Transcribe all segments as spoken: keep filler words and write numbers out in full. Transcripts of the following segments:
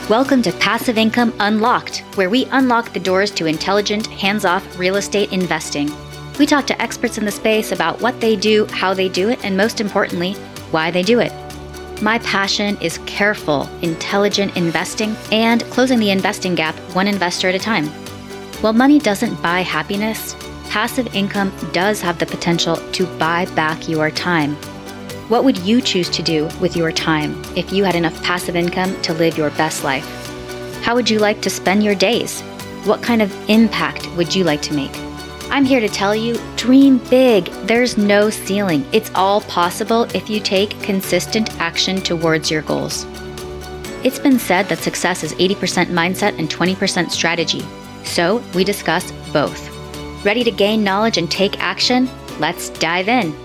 Welcome to Passive Income Unlocked, where we unlock the doors to intelligent, hands-off real estate investing. We talk to experts in the space about what they do, how they do it, and most importantly, why they do it. My passion is careful, intelligent investing and closing the investing gap one investor at a time. While money doesn't buy happiness, passive income does have the potential to buy back your time. What would you choose to do with your time if you had enough passive income to live your best life? How would you like to spend your days? What kind of impact would you like to make? I'm here to tell you, dream big. There's no ceiling. It's all possible if you take consistent action towards your goals. It's been said that success is eighty percent mindset and twenty percent strategy. So we discuss both. Ready to gain knowledge and take action? Let's dive in.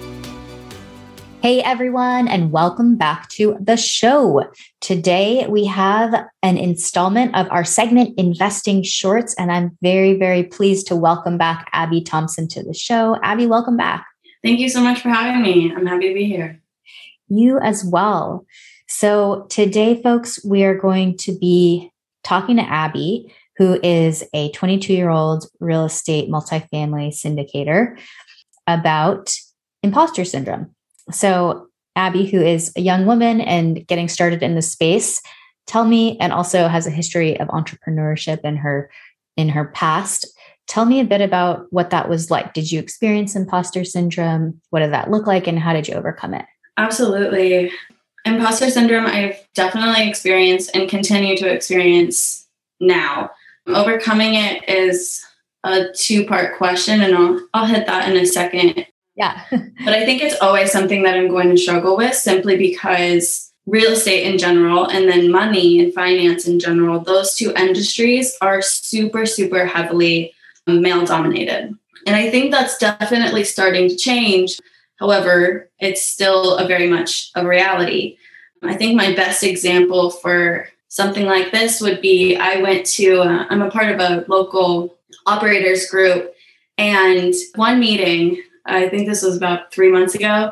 Hey everyone, and welcome back to the show. Today we have an installment of our segment Investing Shorts, and I'm very, very pleased to welcome back Abby Thompson to the show. Abby, welcome back. Thank you so much for having me. I'm happy to be here. You as well. So today, folks, we are going to be talking to Abby, who is a twenty-two-year-old real estate multifamily syndicator, about imposter syndrome. So Abby, who is a young woman and getting started in the space, tell me, and also has a history of entrepreneurship in her in her past. Tell me a bit about what that was like. Did you experience imposter syndrome? What did that look like, and how did you overcome it? Absolutely. Imposter syndrome, I've definitely experienced and continue to experience now. Overcoming it is a two-part question, and I'll, I'll hit that in a second. Yeah. But I think it's always something that I'm going to struggle with simply because real estate in general, and then money and finance in general, those two industries are super, super heavily male dominated. And I think that's definitely starting to change. However, it's still a very much a reality. I think my best example for something like this would be I went to, uh, I'm a part of a local operators group, and one meeting, I think this was about three months ago,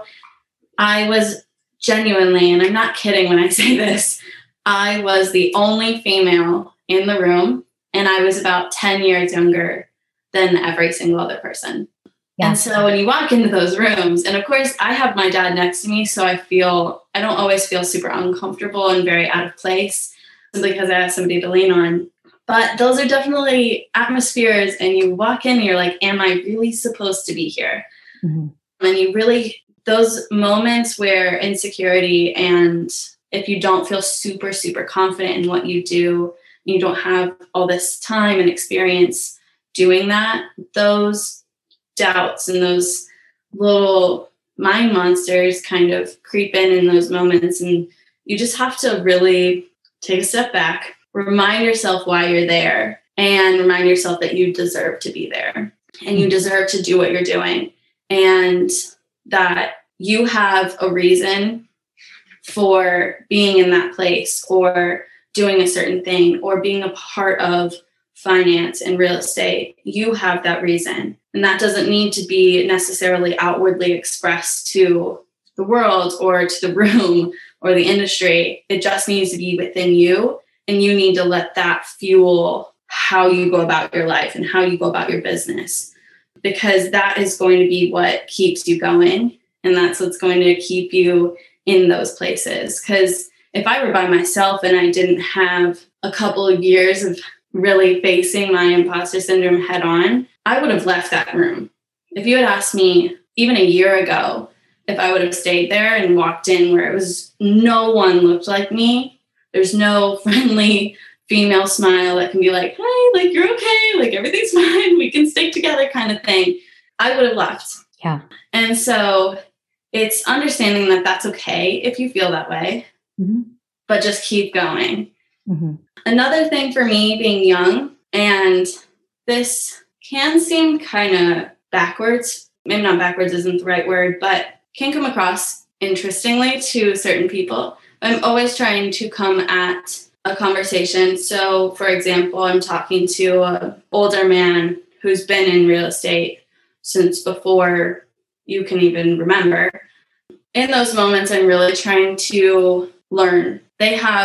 I was genuinely, and I'm not kidding when I say this, I was the only female in the room, and I was about ten years younger than every single other person. Yeah. And so when you walk into those rooms, and of course I have my dad next to me, so I feel, I don't always feel super uncomfortable and very out of place simply because I have somebody to lean on. But those are definitely atmospheres, and you walk in and you're like, am I really supposed to be here? Mm-hmm. And you really, those moments where insecurity, and if you don't feel super, super confident in what you do, you don't have all this time and experience doing that, those doubts and those little mind monsters kind of creep in in those moments. And you just have to really take a step back, remind yourself why you're there, and remind yourself that you deserve to be there and you deserve to do what you're doing. And that you have a reason for being in that place or doing a certain thing or being a part of finance and real estate. You have that reason. And that doesn't need to be necessarily outwardly expressed to the world or to the room or the industry. It just needs to be within you. And you need to let that fuel how you go about your life and how you go about your business. Because that is going to be what keeps you going. And that's what's going to keep you in those places. Because if I were by myself and I didn't have a couple of years of really facing my imposter syndrome head on, I would have left that room. If you had asked me even a year ago, if I would have stayed there and walked in where it was no one looked like me, there's no friendly female smile that can be like, hey, like, you're okay, like, everything's fine, we can stick together kind of thing, I would have left. Yeah. And so it's understanding that that's okay if you feel that way, mm-hmm. but just keep going. Mm-hmm. Another thing for me being young, and this can seem kind of backwards, maybe not backwards isn't the right word, but can come across interestingly to certain people. I'm always trying to come at a conversation. So, for example, I'm talking to an older man who's been in real estate since before you can even remember. In those moments, I'm really trying to learn. They have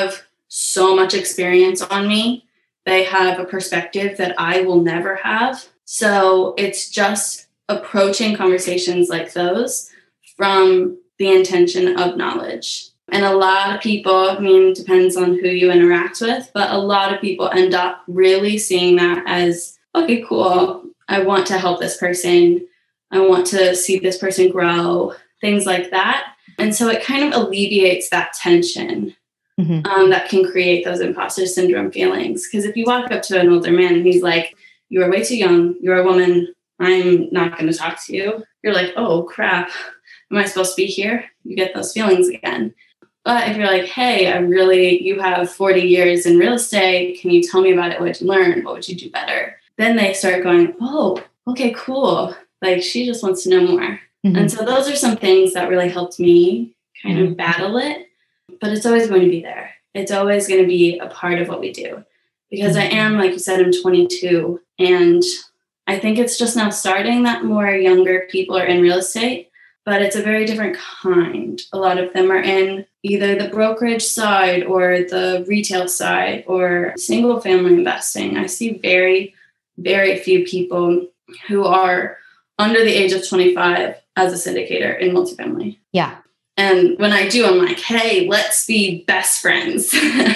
so much experience on me. They have a perspective that I will never have. So it's just approaching conversations like those from the intention of knowledge. And a lot of people, I mean, it depends on who you interact with, but a lot of people end up really seeing that as, okay, cool. I want to help this person. I want to see this person grow, things like that. And so it kind of alleviates that tension mm-hmm. um, that can create those imposter syndrome feelings. Because if you walk up to an older man and he's like, you are way too young, you're a woman, I'm not going to talk to you. You're like, oh, crap. Am I supposed to be here? You get those feelings again. But if you're like, hey, I really, you have forty years in real estate. Can you tell me about it? What did you learn? What would you do better? Then they start going, oh, okay, cool. Like she just wants to know more. Mm-hmm. And so those are some things that really helped me kind mm-hmm. of battle it. But it's always going to be there. It's always going to be a part of what we do. Because mm-hmm. I am, like you said, I'm twenty-two. And I think it's just now starting that more younger people are in real estate. But it's a very different kind. A lot of them are in either the brokerage side or the retail side or single family investing. I see very, very few people who are under the age of twenty-five as a syndicator in multifamily. Yeah. And when I do, I'm like, hey, let's be best friends.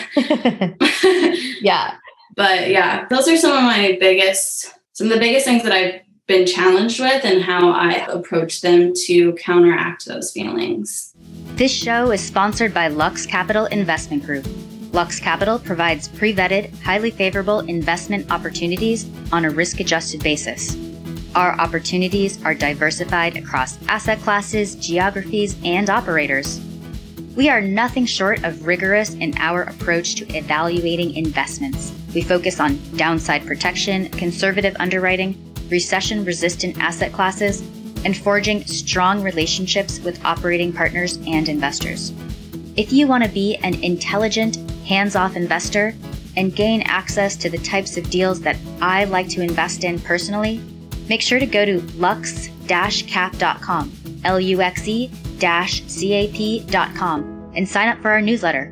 Yeah. But yeah, those are some of my biggest, some of the biggest things that I've been challenged with and how I approach them to counteract those feelings. This show is sponsored by Lux Capital Investment Group. Lux Capital provides pre-vetted, highly favorable investment opportunities on a risk-adjusted basis. Our opportunities are diversified across asset classes, geographies, and operators. We are nothing short of rigorous in our approach to evaluating investments. We focus on downside protection, conservative underwriting, recession-resistant asset classes, and forging strong relationships with operating partners and investors. If you want to be an intelligent, hands-off investor and gain access to the types of deals that I like to invest in personally, make sure to go to lux dash cap dot com, L U X E C A P dot com, and sign up for our newsletter.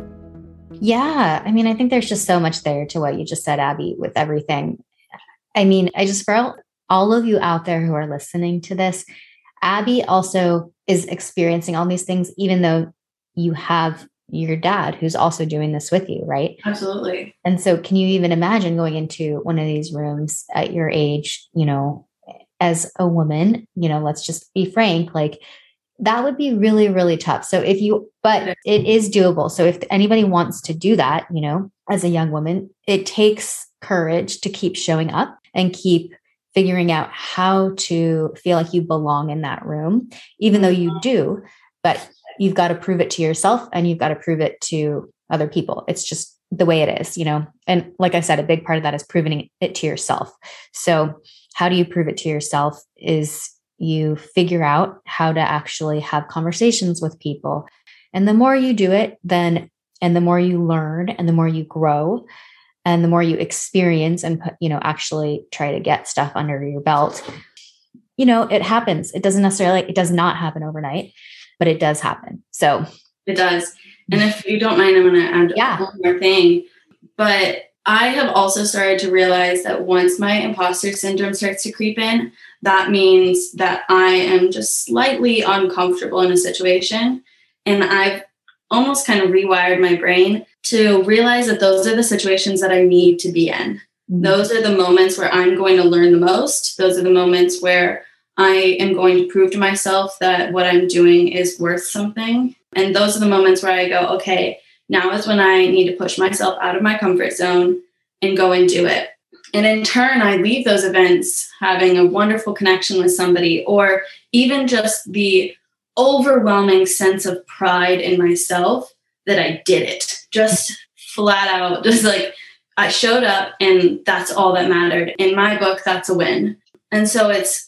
Yeah, I mean, I think there's just so much there to what you just said, Abby, with everything. I mean, I just, for all, all of you out there who are listening to this, Abby also is experiencing all these things, even though you have your dad who's also doing this with you, right? Absolutely. And so can you even imagine going into one of these rooms at your age, you know, as a woman, you know, let's just be frank, like that would be really, really tough. So if you, but it is doable. So if anybody wants to do that, you know, as a young woman, it takes courage to keep showing up and keep figuring out how to feel like you belong in that room, even though you do, but you've got to prove it to yourself and you've got to prove it to other people. It's just the way it is, you know? And like I said, a big part of that is proving it to yourself. So how do you prove it to yourself is you figure out how to actually have conversations with people. And the more you do it, then, and the more you learn and the more you grow and the more you experience and, you know, actually try to get stuff under your belt, you know, it happens. It doesn't necessarily, it does not happen overnight, but it does happen. So it does. And if you don't mind, I'm going to add yeah. one more thing. But I have also started to realize that once my imposter syndrome starts to creep in, that means that I am just slightly uncomfortable in a situation. And I've almost kind of rewired my brain to realize that those are the situations that I need to be in. Mm-hmm. Those are the moments where I'm going to learn the most. Those are the moments where I am going to prove to myself that what I'm doing is worth something. And those are the moments where I go, okay, now is when I need to push myself out of my comfort zone and go and do it. And in turn, I leave those events having a wonderful connection with somebody, or even just the overwhelming sense of pride in myself that I did it. Just flat out, just like I showed up and that's all that mattered. In my book, that's a win. And so it's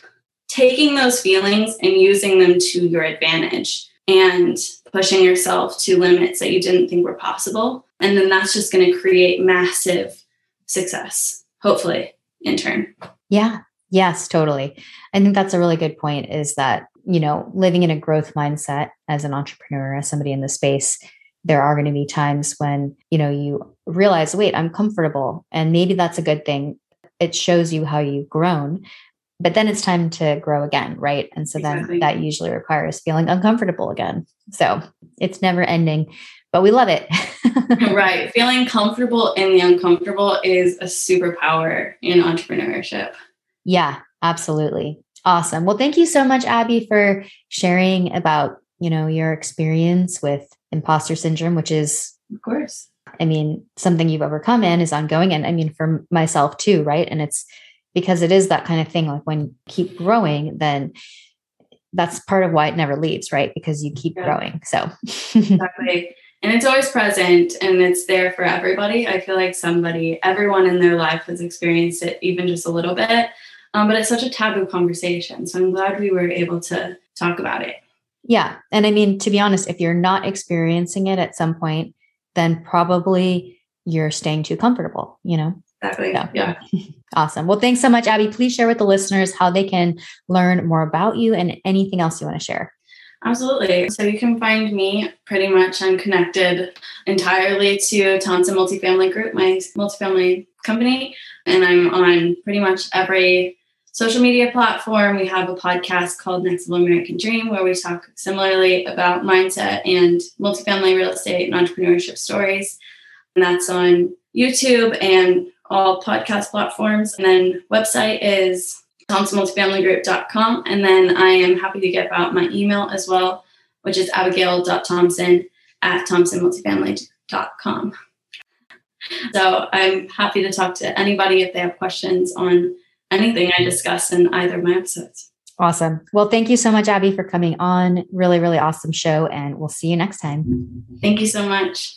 taking those feelings and using them to your advantage and pushing yourself to limits that you didn't think were possible. And then that's just going to create massive success, hopefully, in turn. Yeah. Yes, totally. I think that's a really good point, is that, you know, living in a growth mindset as an entrepreneur, as somebody in the space, there are going to be times when, you know, you realize, wait, I'm comfortable. And maybe that's a good thing. It shows you how you've grown, but then it's time to grow again. Right. And so Exactly. then that usually requires feeling uncomfortable again. So it's never ending, but we love it. Right. Feeling comfortable in the uncomfortable is a superpower in entrepreneurship. Yeah, absolutely. Awesome. Well, thank you so much, Abby, for sharing about, you know, your experience with imposter syndrome, which is, of course, I mean, something you've overcome and is ongoing. And I mean, for myself too, right? And it's because it is that kind of thing, like when you keep growing, then that's part of why it never leaves, right? Because you keep yeah. growing. So exactly. And it's always present and it's there for everybody. I feel like somebody, everyone in their life has experienced it even just a little bit. Um, but it's such a taboo conversation. So I'm glad we were able to talk about it. Yeah. And I mean, to be honest, if you're not experiencing it at some point, then probably you're staying too comfortable, you know? Exactly. So, yeah. Awesome. Well, thanks so much, Abby. Please share with the listeners how they can learn more about you and anything else you want to share. Absolutely. So you can find me pretty much. I'm connected entirely to Thompson Multifamily Group, my multifamily company. And I'm on pretty much every social media platform. We have a podcast called Next Level American Dream, where we talk similarly about mindset and multifamily real estate and entrepreneurship stories. And that's on YouTube and all podcast platforms. And then website is thompson multifamily group dot com. And then I am happy to give out my email as well, which is abigail dot thompson at thompson multifamily dot com. So I'm happy to talk to anybody if they have questions on anything I discuss in either of my episodes. Awesome. Well, thank you so much, Abby, for coming on. Really, really awesome show. And we'll see you next time. Thank you so much.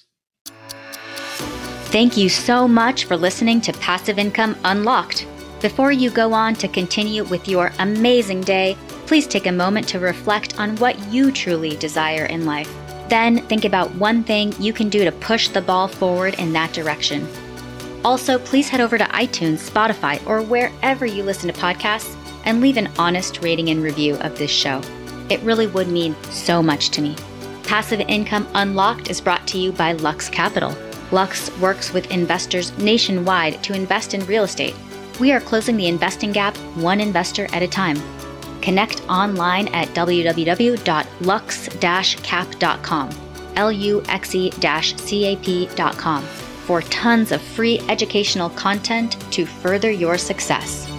Thank you so much for listening to Passive Income Unlocked. Before you go on to continue with your amazing day, please take a moment to reflect on what you truly desire in life. Then think about one thing you can do to push the ball forward in that direction. Also, please head over to iTunes, Spotify, or wherever you listen to podcasts and leave an honest rating and review of this show. It really would mean so much to me. Passive Income Unlocked is brought to you by Lux Capital. Lux works with investors nationwide to invest in real estate. We are closing the investing gap one investor at a time. Connect online at w w w dot lux dash cap dot com, L U X E C A P dot com, for tons of free educational content to further your success.